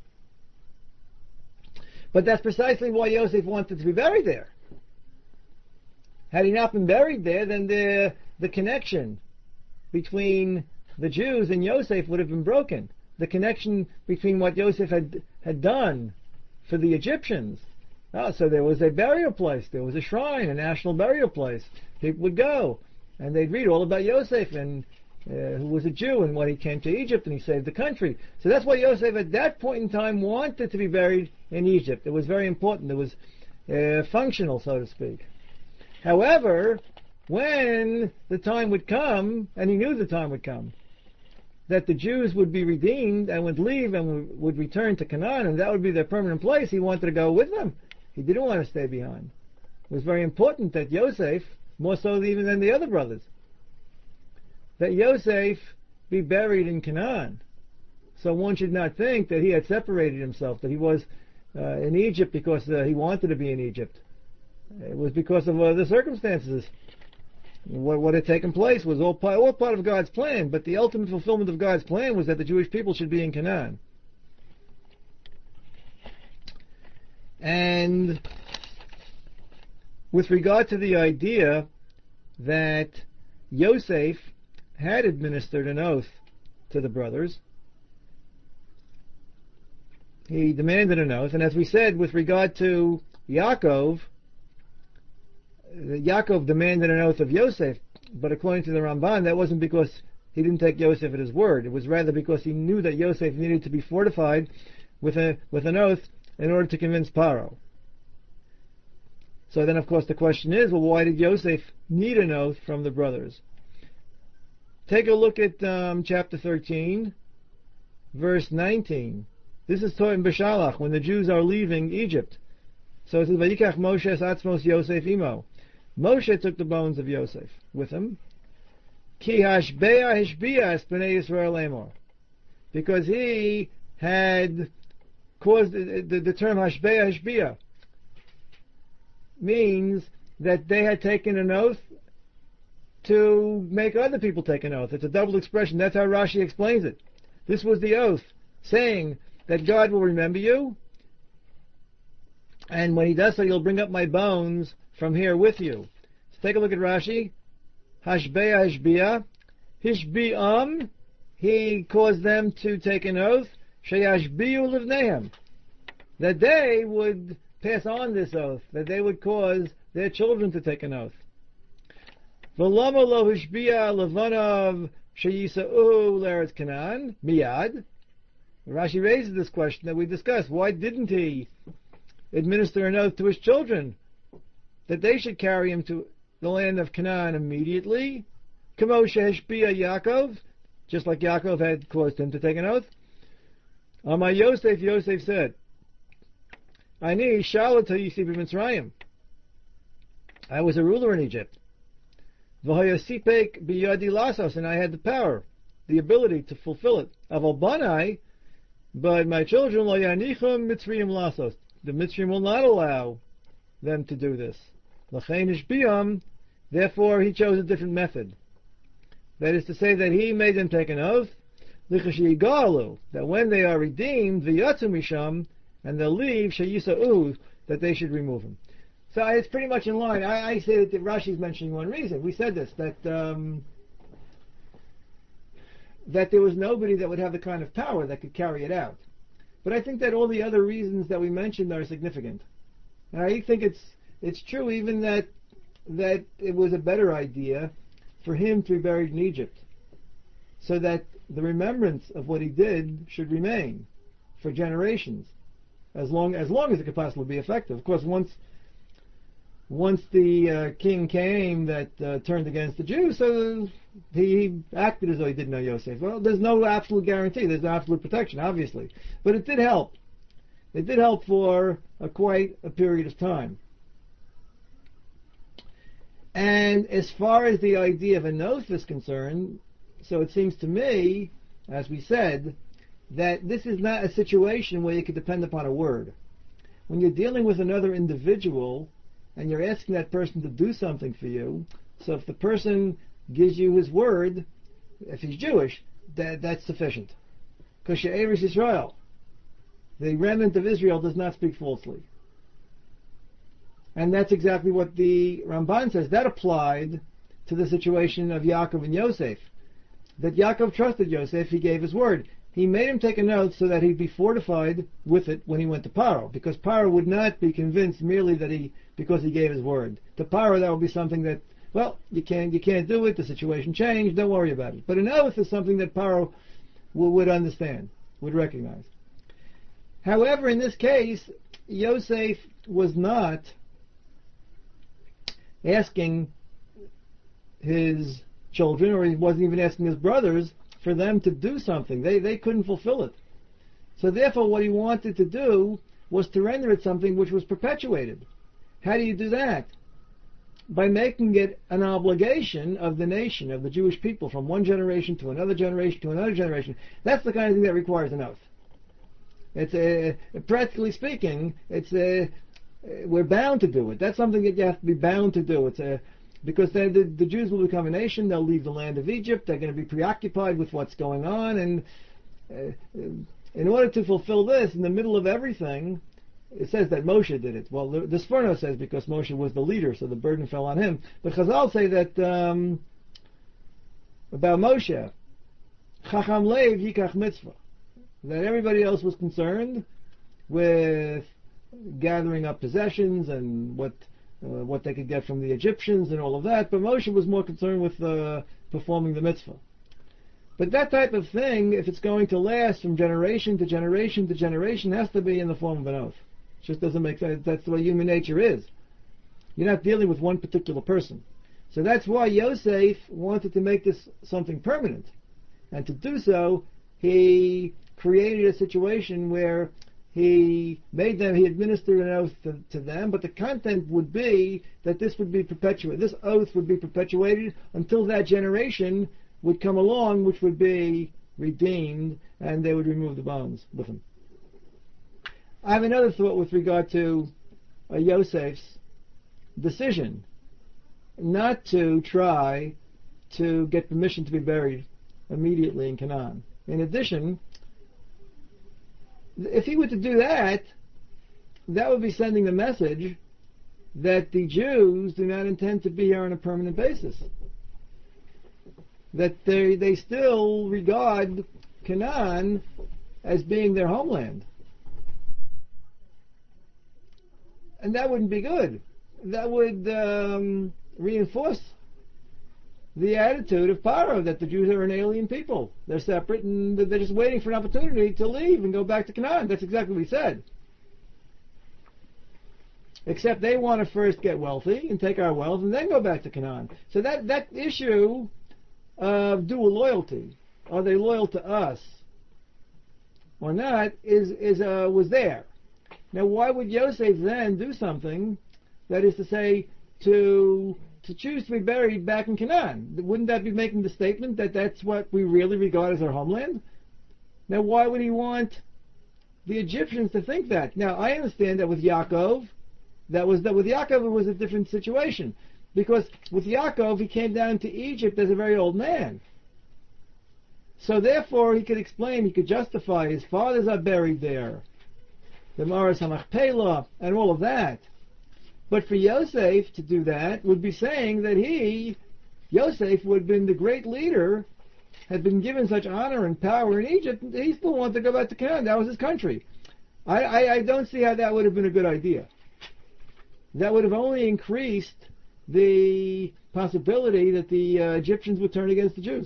But that's precisely why Yosef wanted to be buried there. Had he not been buried there, then the the connection between the Jews and Yosef would have been broken. The connection between what Yosef had had done for the Egyptians. Oh, so there was a burial place, there was a shrine, a national burial place. People would go, and they'd read all about Yosef, and uh, who was a Jew, and when he came to Egypt, and he saved the country. So that's why Yosef at that point in time wanted to be buried in Egypt. It was very important. It was uh, functional, so to speak. However, when the time would come, and he knew the time would come, that the Jews would be redeemed and would leave and would return to Canaan, and that would be their permanent place, he wanted to go with them. He didn't want to stay behind. It was very important that Yosef, more so even than the other brothers, that Yosef be buried in Canaan. So one should not think that he had separated himself, that he was uh, in Egypt because uh, he wanted to be in Egypt. It was because of uh, the circumstances. What, what had taken place was all part, all part of God's plan, but the ultimate fulfillment of God's plan was that the Jewish people should be in Canaan. And with regard to the idea that Yosef had administered an oath to the brothers, he demanded an oath, and as we said, with regard to Yaakov, Yaakov demanded an oath of Yosef, but according to the Ramban, that wasn't because he didn't take Yosef at his word. It was rather because he knew that Yosef needed to be fortified with a with an oath in order to convince Paro. So then, of course, the question is, well, why did Yosef need an oath from the brothers? Take a look at um, chapter thirteen, verse nineteen. This is Toim B'Shalach, when the Jews are leaving Egypt. So it says, Vayikach Moshe es atzmos Yosef imo. Moshe took the bones of Yosef with him. Ki hashbeya hishbiya es b'nei Yisrael lemor. Because he had caused, the, the, the term hashbeya hishbiya means that they had taken an oath to make other people take an oath. It's a double expression. That's how Rashi explains it. This was the oath, saying that God will remember you, and when he does so, you'll bring up my bones from here with you. So take a look at Rashi. Hashbeya hishbiya. Hishbi'am, he caused them to take an oath, sheyashbiyu livnehem, that they would pass on this oath, that they would cause their children to take an oath. V'lama lo hishbiya levanav sheyisa'u l'eretz Canaan, miyad. Rashi raises this question that we discussed. Why didn't he administer an oath to his children that they should carry him to the land of Canaan immediately? Kamo shehishbiya Yaakov, just like Yaakov had caused him to take an oath. Amar Yosef, Yosef said, Ani shalata yisi b'Mitzrayim. I was a ruler in Egypt. V'hayasipek biyadi lasos, and I had the power, the ability to fulfill it. Aval banai, but my children, lo yanichum Mitzrayim lasos. The Mitzrayim will not allow them to do this. L'chein ishbiyam, therefore he chose a different method. That is to say that he made them take an oath, l'chashiyigalu, that when they are redeemed, v'yatzu misham, and they'll leave, sheyisa'u, that they should remove him. So it's pretty much in line. I, I say that Rashi is mentioning one reason. We said this, that um, that there was nobody that would have the kind of power that could carry it out. But I think that all the other reasons that we mentioned are significant. And I think it's it's true even that that it was a better idea for him to be buried in Egypt, so that the remembrance of what he did should remain for generations, as long as long as it could possibly be effective. Of course, once once the uh, king came that uh, turned against the Jews, so he, he acted as though he didn't know Yosef. Well, there's no absolute guarantee. There's no absolute protection, obviously. But it did help. It did help for a, quite a period of time. And as far as the idea of an oath is concerned, so it seems to me, as we said, that this is not a situation where you can depend upon a word. When you're dealing with another individual, and you're asking that person to do something for you, so if the person gives you his word, if he's Jewish, that that's sufficient. Because She'eris Yisrael, the remnant of Israel, does not speak falsely. And that's exactly what the Ramban says. That applied to the situation of Yaakov and Yosef. That Yaakov trusted Yosef, he gave his word. He made him take an oath so that he'd be fortified with it when he went to Paro, because Paro would not be convinced merely that he, because he gave his word. To Paro, that would be something that, well, you can't, you can't do it, the situation changed, don't worry about it. But an oath is something that Paro w- would understand, would recognize. However, in this case, Yosef was not asking his children, or he wasn't even asking his brothers, for them to do something. They they couldn't fulfill it. So therefore what he wanted to do was to render it something which was perpetuated. How do you do that? by making it an obligation of the nation, of the Jewish people, from one generation to another generation to another generation. That's the kind of thing that requires an oath. It's a, practically speaking, it's a, we're bound to do it. That's something that you have to be bound to do. It's a, because then the, the Jews will become a nation, they'll leave the land of Egypt, they're going to be preoccupied with what's going on, and uh, in order to fulfill this, in the middle of everything, it says that Moshe did it. Well, the, the Sforno says because Moshe was the leader, so the burden fell on him. But Chazal say that um, about Moshe, Chacham Lev Yikach Mitzvah, that everybody else was concerned with gathering up possessions and what uh, what they could get from the Egyptians and all of that, but Moshe was more concerned with uh, performing the mitzvah. But that type of thing, if it's going to last from generation to generation to generation, has to be in the form of an oath. It just doesn't make sense. That's the way human nature is. You're not dealing with one particular person. So that's why Yosef wanted to make this something permanent. And to do so, he created a situation where he made them, he administered an oath to, to them, but the content would be that this would be perpetuated. This oath would be perpetuated until that generation would come along, which would be redeemed, and they would remove the bones with him. I have another thought with regard to uh, Yosef's decision not to try to get permission to be buried immediately in Canaan. In addition, if he were to do that, that would be sending the message that the Jews do not intend to be here on a permanent basis. That they they still regard Canaan as being their homeland. And that wouldn't be good. That would um, reinforce the attitude of Paro, that the Jews are an alien people. They're separate and they're just waiting for an opportunity to leave and go back to Canaan. That's exactly what he said. Except they want to first get wealthy and take our wealth and then go back to Canaan. So that, that issue of dual loyalty, are they loyal to us or not, is, is uh, was there. Now, why would Yosef then do something, that is to say, to to choose to be buried back in Canaan? Wouldn't that be making the statement that that's what we really regard as our homeland? Now, why would he want the Egyptians to think that? Now, I understand that with Yaakov, that was that with Yaakov it was a different situation, because with Yaakov he came down to Egypt as a very old man. So therefore, he could explain, he could justify his fathers are buried there, the Maras HaMachpelah, and all of that. But for Yosef to do that would be saying that he, Yosef, would have been the great leader, had been given such honor and power in Egypt, he still wanted to go back to Canaan. That was his country. I, I, I don't see how that would have been a good idea. That would have only increased the possibility that the uh, Egyptians would turn against the Jews.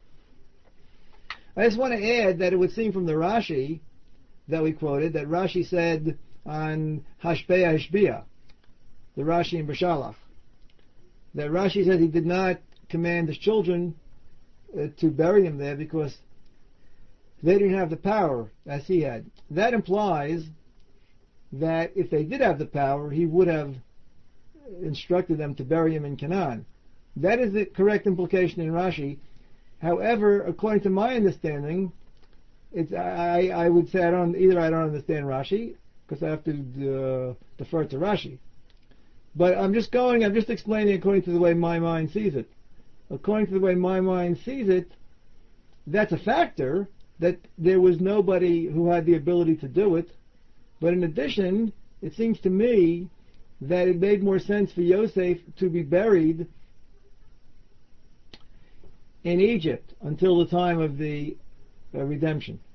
I just want to add that it would seem from the Rashi that we quoted, that Rashi said on Hashbeah Hashbiah, the Rashi in Beshalach, that Rashi said he did not command his children uh, to bury him there because they didn't have the power as he had. That implies that if they did have the power, he would have instructed them to bury him in Canaan. That is the correct implication in Rashi. However, according to my understanding, it's I, I would say I don't either I don't understand Rashi because I have to uh, defer to Rashi. But I'm just going, I'm just explaining according to the way my mind sees it. According to the way my mind sees it, that's a factor, that there was nobody who had the ability to do it. But in addition, it seems to me that it made more sense for Yosef to be buried in Egypt until the time of the uh, redemption.